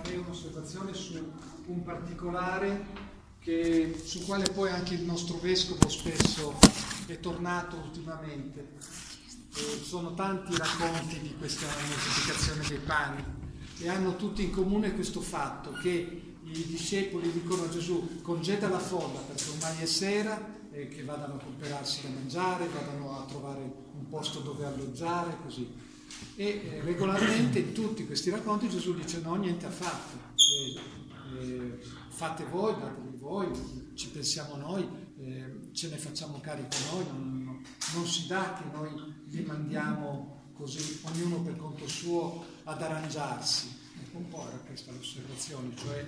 farei un'osservazione su un particolare su quale poi anche il nostro vescovo spesso è tornato ultimamente. Sono tanti i racconti di questa moltiplicazione dei pani e hanno tutti in comune questo fatto che i discepoli dicono a Gesù: congeda la folla perché ormai è sera, che vadano a comperarsi da mangiare, vadano a trovare un posto dove alloggiare, così. E regolarmente in tutti questi racconti Gesù dice: no, niente affatto, fate voi, datevi voi, ci pensiamo noi, ce ne facciamo carico noi, non si dà che noi li mandiamo così, ognuno per conto suo, ad arrangiarsi. Un po' era questa l'osservazione, cioè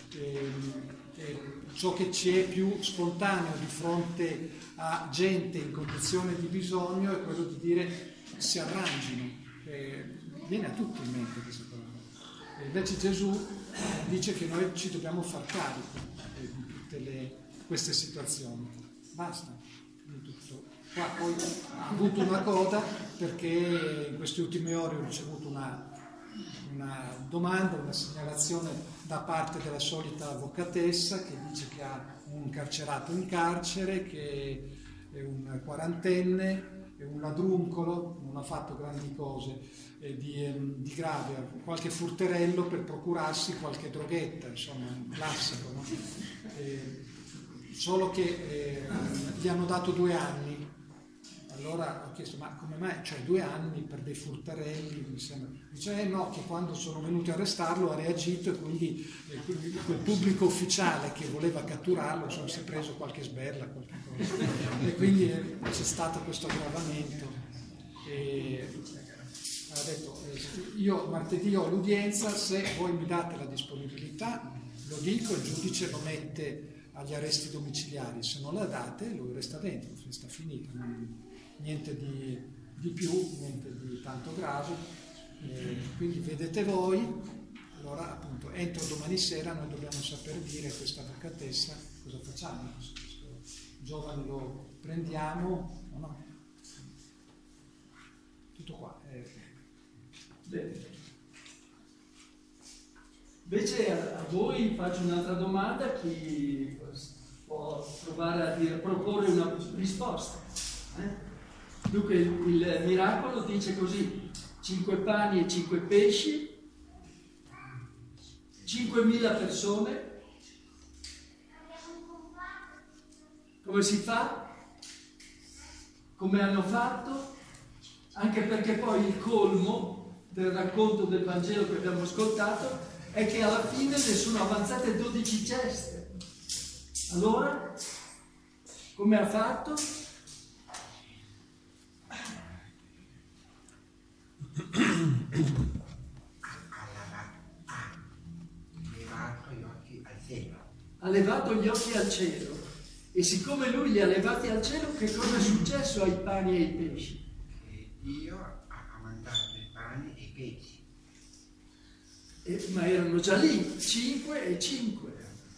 ciò che ci è più spontaneo di fronte a gente in condizione di bisogno è quello di dire si arrangino. Viene a tutti in mente questa cosa. E invece Gesù dice che noi ci dobbiamo far carico di tutte queste situazioni. Basta, di tutto. Qua poi ha avuto una coda perché in queste ultime ore ho ricevuto una domanda, una segnalazione da parte della solita avvocatessa che dice che ha un carcerato in carcere, che è un quarantenne, è un ladruncolo, non ha fatto grandi cose di grave, qualche furterello per procurarsi qualche droghetta, insomma, un classico, no? Solo che gli hanno dato 2 anni. Allora ho chiesto: ma come mai? Cioè 2 anni per dei furtarelli, mi sembra. Dice: no, che quando sono venuti a arrestarlo ha reagito e quindi quel pubblico ufficiale che voleva catturarlo, insomma, si è preso qualche sberla, qualche cosa. E quindi c'è stato questo aggravamento. Ha detto: io martedì ho l'udienza, se voi mi date la disponibilità, lo dico, il giudice lo mette agli arresti domiciliari, se non la date lui resta dentro, sta finita. Niente di più, niente di tanto grave, quindi vedete voi. Allora appunto entro domani sera noi dobbiamo saper dire a questa avvocatessa cosa facciamo, questo giovane lo prendiamo o no? Tutto qua. Bene. Invece a voi faccio un'altra domanda, chi può provare a proporre una risposta. Dunque il miracolo dice così: 5 pani e 5 pesci, 5.000 persone. Come si fa? Come hanno fatto? Anche perché poi il colmo del racconto del Vangelo che abbiamo ascoltato è che alla fine ne sono avanzate 12 ceste. Allora, come ha fatto? Ha levato gli occhi al cielo. E siccome lui li ha levati al cielo, che cosa è successo ai pani e ai pesci? Dio ha mandato i pani e i pesci. Ma erano già lì, 5 e 5.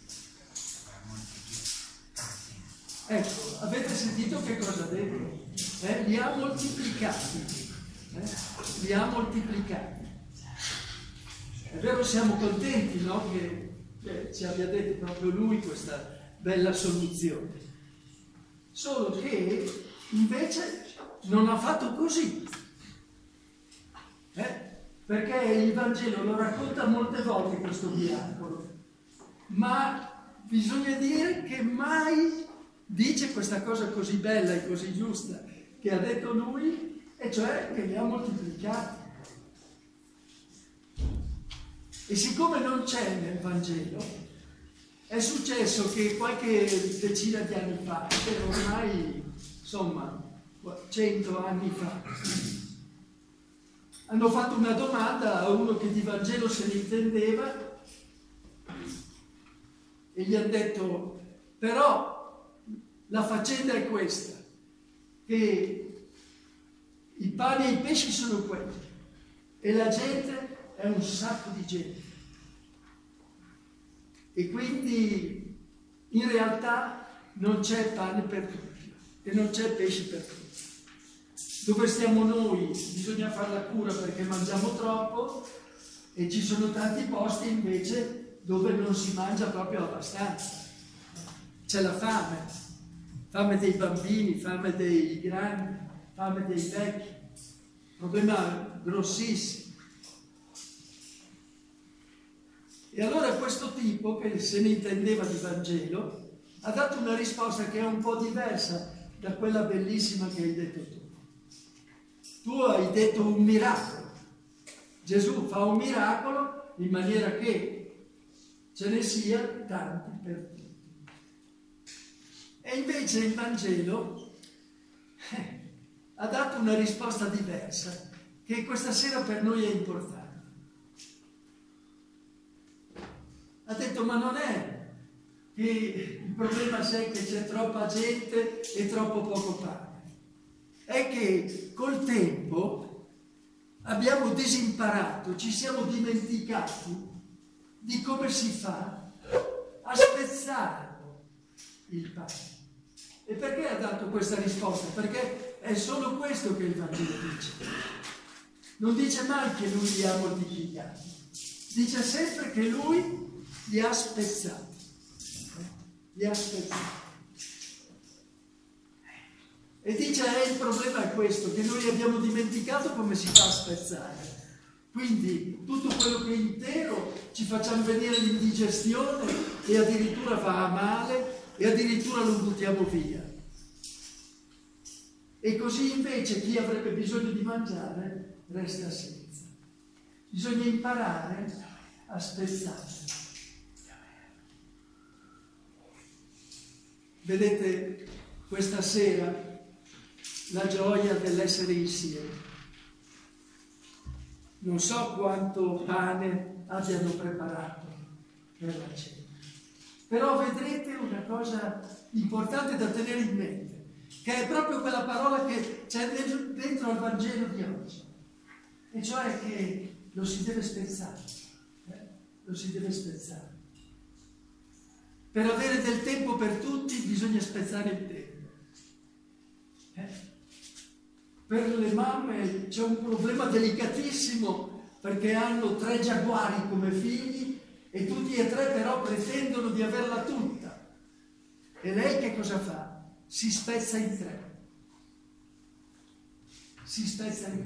Ecco, avete sentito che cosa ha detto? Li ha moltiplicati. Li ha moltiplicati. È vero, siamo contenti, no? Che ci abbia detto proprio lui questa bella soluzione. Solo che invece non ha fatto così. Perché il Vangelo lo racconta molte volte questo miracolo, ma bisogna dire che mai dice questa cosa così bella e così giusta che ha detto lui, e cioè che li ha moltiplicati. E siccome non c'è nel Vangelo, è successo che qualche decina di anni fa, ormai insomma 100 anni fa, hanno fatto una domanda a uno che di Vangelo se ne intendeva e gli hanno detto: però la faccenda è questa, che i pani e i pesci sono quelli e la gente è un sacco di gente, e quindi in realtà non c'è pane per tutti e non c'è pesce per tutti. Dove stiamo noi bisogna fare la cura perché mangiamo troppo, E ci sono tanti posti invece dove non si mangia proprio abbastanza. C'è la fame dei bambini, fame dei grandi, fame dei vecchi, problema grossissimo. E allora questo tipo, che se ne intendeva di Vangelo, ha dato una risposta che è un po' diversa da quella bellissima che hai detto tu. Tu hai detto un miracolo. Gesù fa un miracolo in maniera che ce ne sia tanti per tutti. E invece il Vangelo ha dato una risposta diversa, che questa sera per noi è importante. Ha detto, ma non è che il problema è che c'è troppa gente e troppo poco pane. È che col tempo abbiamo disimparato, ci siamo dimenticati di come si fa a spezzare il pane. E perché ha dato questa risposta? Perché è solo questo che il Vangelo dice. Non dice mai che lui li ha moltiplicati, dice sempre che lui li ha spezzati. Li ha spezzati. E dice, il problema è questo, che noi abbiamo dimenticato come si fa a spezzare. Quindi tutto quello che è intero ci facciamo venire l'indigestione e addirittura va a male e addirittura lo buttiamo via. E così invece chi avrebbe bisogno di mangiare resta senza. Bisogna imparare a spezzare. Vedete, questa sera la gioia dell'essere insieme. Non so quanto pane abbiano preparato per la cena, però vedrete una cosa importante da tenere in mente, che è proprio quella parola che c'è dentro al Vangelo di oggi, e cioè che lo si deve spezzare, lo si deve spezzare. Per avere del tempo per tutti bisogna spezzare il tempo. Per le mamme c'è un problema delicatissimo, perché hanno 3 giaguari come figli e tutti e 3 però pretendono di averla tutta. E lei che cosa fa? Si spezza in 3. Si spezza in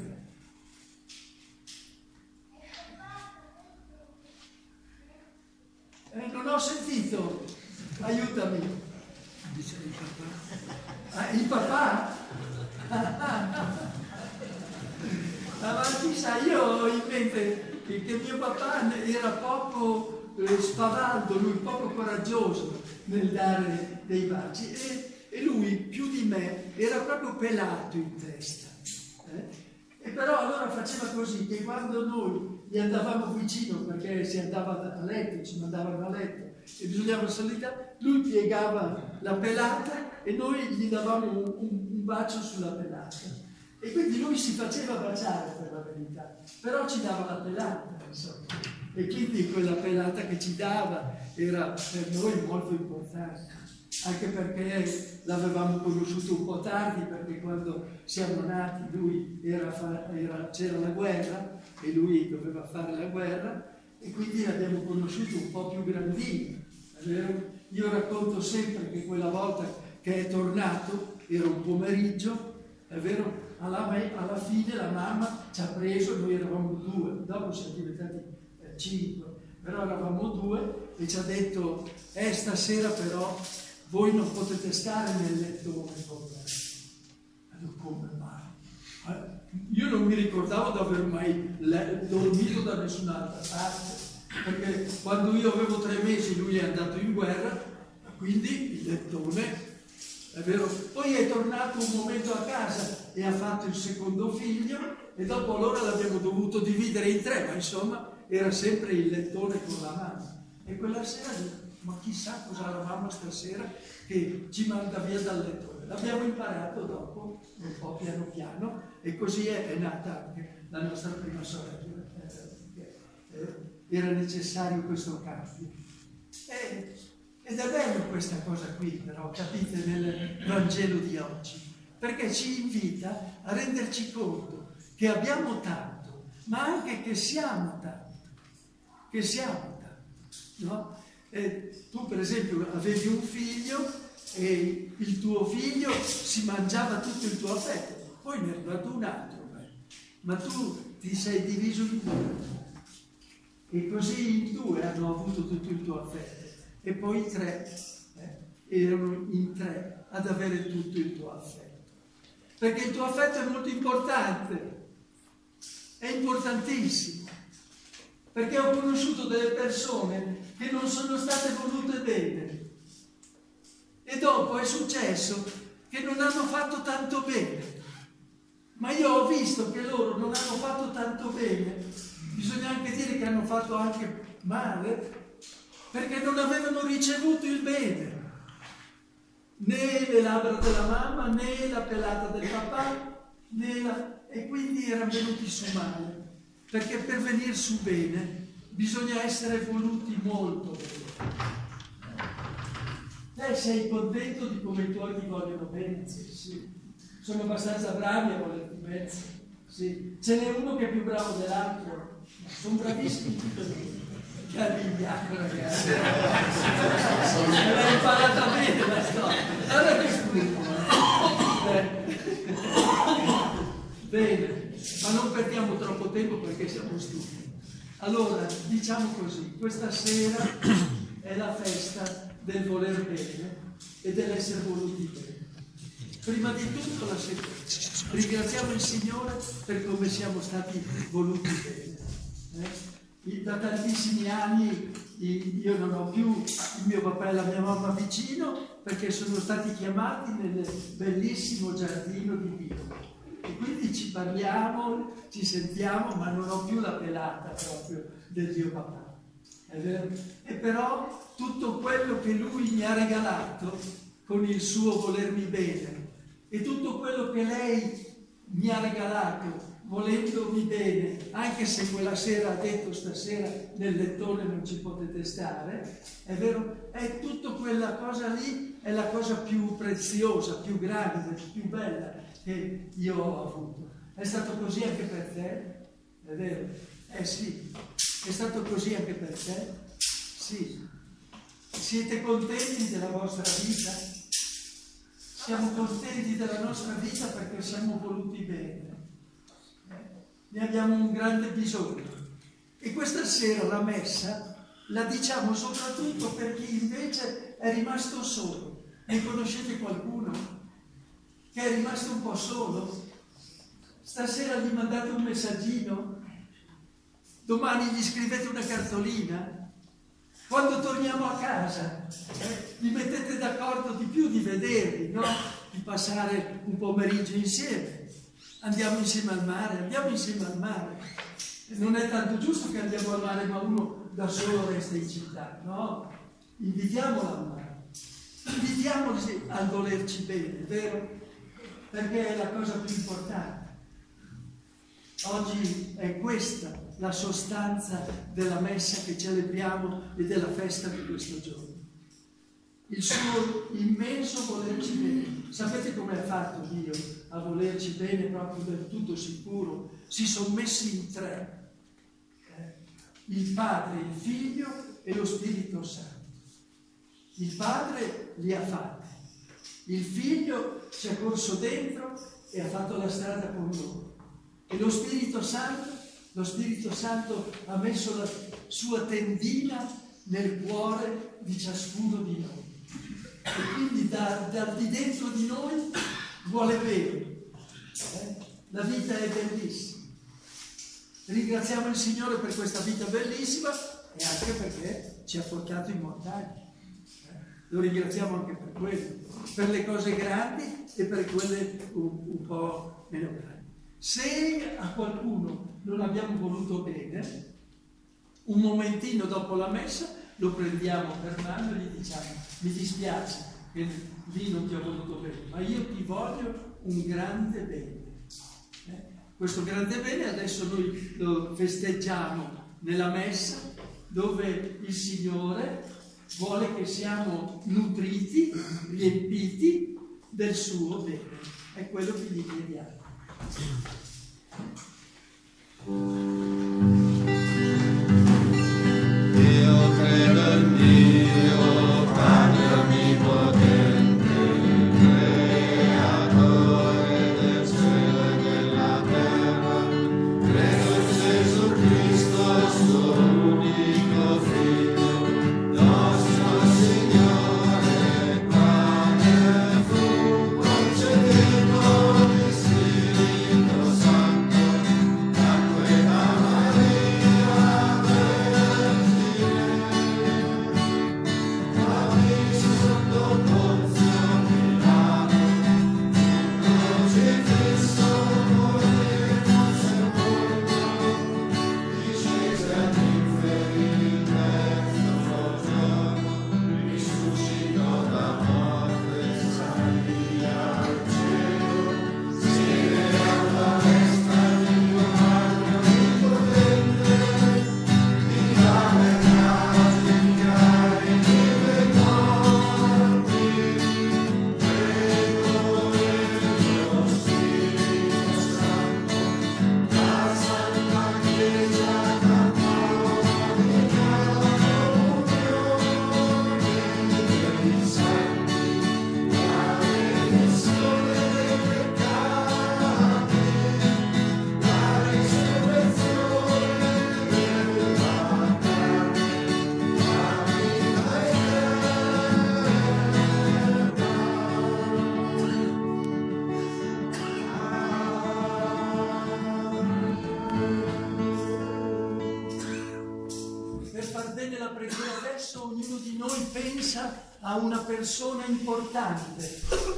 3. Non ho sentito, aiutami. Dice il papà. Ah, il papà? Ma chissà, io ho in mente che mio papà era poco spavaldo, lui poco coraggioso nel dare dei baci, e lui più di me era proprio pelato in testa. E però allora faceva così, che quando noi gli andavamo vicino, perché si andava a letto, ci mandavano a letto e bisognava salire, lui piegava la pelata e noi gli davamo un bacio sulla pelata. E quindi lui si faceva baciare, per la verità, però ci dava la pelata, insomma. E quindi quella pelata che ci dava era per noi molto importante, anche perché l'avevamo conosciuto un po' tardi, perché quando siamo nati lui c'era la guerra e lui doveva fare la guerra, e quindi l'abbiamo conosciuto un po' più grandino, è vero? Io racconto sempre che quella volta che è tornato era un pomeriggio, è vero? Alla fine la mamma ci ha preso, noi eravamo 2, dopo siamo diventati 5, però eravamo 2, e ci ha detto, stasera però voi non potete stare nel lettone con me. Come mai? Io non mi ricordavo di aver mai dormito da nessun'altra parte, perché quando io avevo 3 mesi lui è andato in guerra, quindi il lettone, è vero, poi è tornato un momento a casa e ha fatto il secondo figlio, e dopo allora l'abbiamo dovuto dividere in 3, ma insomma era sempre il lettone con la mamma. E quella sera, ma chissà cosa la mamma stasera che ci manda via dal lettone. L'abbiamo imparato dopo, un po' piano piano, e così è nata anche la nostra prima sorella. Era necessario questo cambio. Ed è bello questa cosa qui, però, capite, nel Vangelo di oggi, perché ci invita a renderci conto che abbiamo tanto, ma anche che siamo tanto. che siamo tanti, no? Tu per esempio avevi un figlio e il tuo figlio si mangiava tutto il tuo affetto, poi ne è arrivato un altro, ma tu ti sei diviso in due e così in due hanno avuto tutto il tuo affetto e poi tre erano in tre ad avere tutto il tuo affetto, perché il tuo affetto è molto importante, è importantissimo, perché ho conosciuto delle persone che non sono state volute bene e dopo è successo che non hanno fatto tanto bene, ma io ho visto che loro non hanno fatto tanto bene, bisogna anche dire che hanno fatto anche male, perché non avevano ricevuto il bene, né le labbra della mamma, né la pelata del papà, e quindi erano venuti su male, perché per venire su bene bisogna essere voluti molto bene. Sei contento di come i tuoi ti vogliono bene? Sì. Sono abbastanza bravi a volerti bene? Sì. Ce n'è uno che è più bravo dell'altro, sono bravissimi tutti e due. Caviglia, ragazzi. L'hai imparata bene la storia. Allora che sfrutto. Bene, ma non perdiamo troppo tempo perché siamo stufi. Allora, diciamo così, questa sera è la festa del voler bene e dell'essere voluti bene. Prima di tutto ringraziamo il Signore per come siamo stati voluti bene. Da tantissimi anni io non ho più il mio papà e la mia mamma vicino perché sono stati chiamati nel bellissimo giardino di Dio. E quindi ci parliamo, ci sentiamo, ma non ho più la pelata proprio del mio papà. È vero? E però tutto quello che lui mi ha regalato con il suo volermi bene e tutto quello che lei mi ha regalato volendomi bene, anche se quella sera ha detto stasera nel lettone non ci potete stare, è vero? È tutta quella cosa lì, è la cosa più preziosa, più grande, più bella che io ho avuto. È stato così anche per te? È vero? Sì. È stato così anche per te? Sì. Siete contenti della vostra vita? Siamo contenti della nostra vita perché siamo voluti bene. Ne abbiamo un grande bisogno. E questa sera la messa la diciamo soprattutto per chi invece è rimasto solo. Ne conoscete qualcuno che è rimasto un po' solo? Stasera gli mandate un messaggino? Domani gli scrivete una cartolina? Quando torniamo a casa vi mettete d'accordo di più di vedervi, no? Di passare un pomeriggio insieme. Andiamo insieme al mare. Non è tanto giusto che andiamo al mare, ma uno da solo resta in città, no? Invitiamolo al mare. Invitiamoli a volerci bene, vero? Perché è la cosa più importante. Oggi è questa la sostanza della messa che celebriamo e della festa di questo giorno. Il suo immenso volerci bene. Sapete come ha fatto Dio a volerci bene proprio del tutto sicuro? Si sono messi in tre. Il Padre, il Figlio e lo Spirito Santo. Il Padre li ha fatti. Il Figlio ci è corso dentro e ha fatto la strada con loro. E lo Spirito Santo ha messo la sua tendina nel cuore di ciascuno di noi. E quindi da di dentro di noi vuole bene. La vita è bellissima. Ringraziamo il Signore per questa vita bellissima e anche perché ci ha portato in montagna. Lo ringraziamo anche per quello, per le cose grandi e per quelle un po' meno grandi. Se a qualcuno non abbiamo voluto bene, un momentino dopo la messa lo prendiamo per mano e gli diciamo: mi dispiace che lì non ti ho voluto bene, ma io ti voglio un grande bene. Questo grande bene adesso noi lo festeggiamo nella messa, dove il Signore vuole che siamo nutriti, riempiti del suo bene. È quello che gli chiediamo. bene la preghiera adesso, ognuno di noi pensa a una persona importante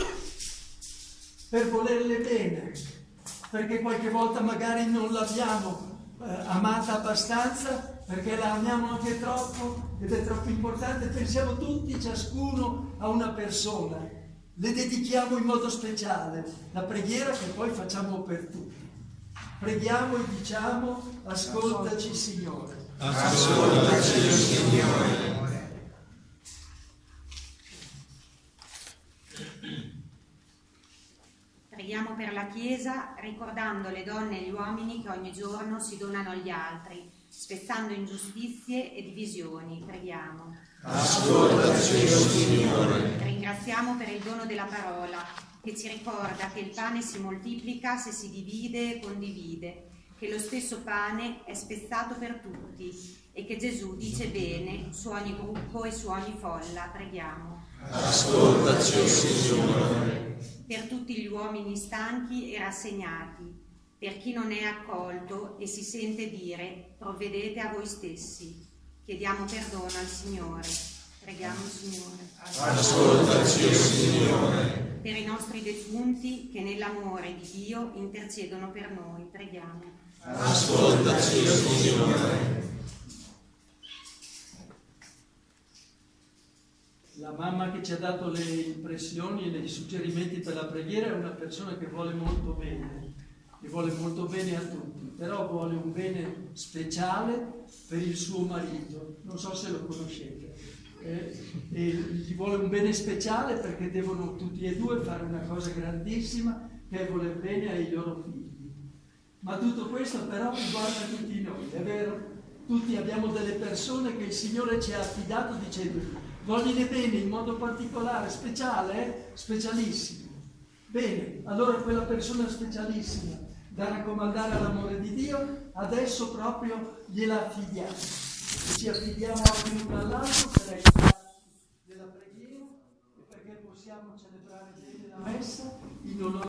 per volerle bene, perché qualche volta magari non l'abbiamo amata abbastanza, perché la amiamo anche troppo ed è troppo importante. Pensiamo tutti, ciascuno, a una persona, le dedichiamo in modo speciale la preghiera che poi facciamo per tutti. Preghiamo e diciamo: ascoltaci Signore. Ascoltaci Signore. Preghiamo per la Chiesa, ricordando le donne e gli uomini che ogni giorno si donano agli altri, spezzando ingiustizie e divisioni. Preghiamo. Ascoltaci, Signore. Ringraziamo per il dono della parola, che ci ricorda che il pane si moltiplica se si divide e condivide, che lo stesso pane è spezzato per tutti e che Gesù dice bene su ogni gruppo e su ogni folla. Preghiamo. Ascoltaci, Signore. Per tutti gli uomini stanchi e rassegnati, per chi non è accolto e si sente dire: provvedete a voi stessi. Chiediamo perdono al Signore. Preghiamo il Signore. Ascoltaci, Signore. Per i nostri defunti che nell'amore di Dio intercedono per noi. Preghiamo. Ascoltaci, Signore. La mamma che ci ha dato le impressioni e i suggerimenti per la preghiera è una persona che vuole molto bene a tutti, però vuole un bene speciale per il suo marito, non so se lo conoscete, e gli vuole un bene speciale perché devono tutti e due fare una cosa grandissima, che è voler bene ai loro figli. Ma tutto questo però riguarda tutti noi, è vero? Tutti abbiamo delle persone che il Signore ci ha affidato dicendo: voglile bene in modo particolare, speciale, specialissimo. Bene, allora quella persona specialissima da raccomandare all'amore di Dio, adesso proprio gliela affidiamo. E ci affidiamo anche l'uno all'altro per aiutarci nella preghiera e perché possiamo celebrare bene la messa in onore